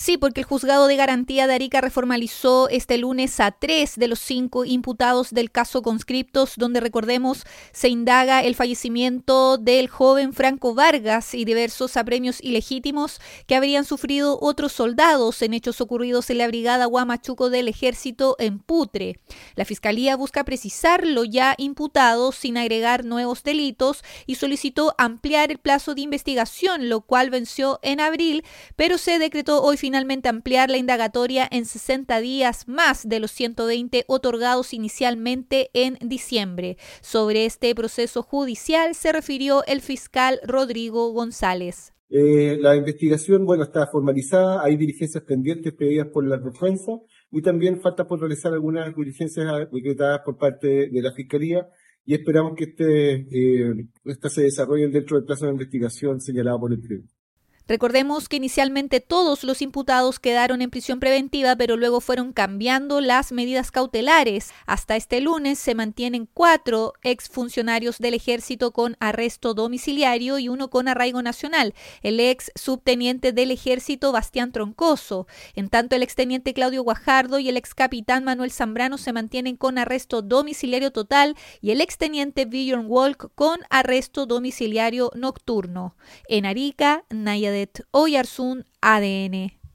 Sí, porque el Juzgado de Garantía de Arica reformalizó este lunes a 3 de los 5 imputados del caso Conscriptos, donde, recordemos, se indaga el fallecimiento del joven Franco Vargas y diversos apremios ilegítimos que habrían sufrido otros soldados en hechos ocurridos en la Brigada Huamachuco del Ejército en Putre. La Fiscalía busca precisar lo ya imputado sin agregar nuevos delitos y solicitó ampliar el plazo de investigación, lo cual venció en abril, pero se decretó hoy finalmente ampliar la indagatoria en 60 días más de los 120 otorgados inicialmente en diciembre. Sobre este proceso judicial se refirió el fiscal Rodrigo González. La investigación, está formalizada, hay diligencias pendientes pedidas por la defensa y también falta por realizar algunas diligencias decretadas por parte de la Fiscalía y esperamos que esta se desarrolle dentro del plazo de investigación señalado por el tribunal. Recordemos que inicialmente todos los imputados quedaron en prisión preventiva, pero luego fueron cambiando las medidas cautelares. Hasta este lunes se mantienen 4 exfuncionarios del Ejército con arresto domiciliario y 1 con arraigo nacional, el ex subteniente del Ejército Bastián Troncoso. En tanto, el exteniente Claudio Guajardo y el ex capitán Manuel Zambrano se mantienen con arresto domiciliario total y el exteniente Bjorn Walk con arresto domiciliario nocturno. En Arica, Naya Oyarzún, ADN.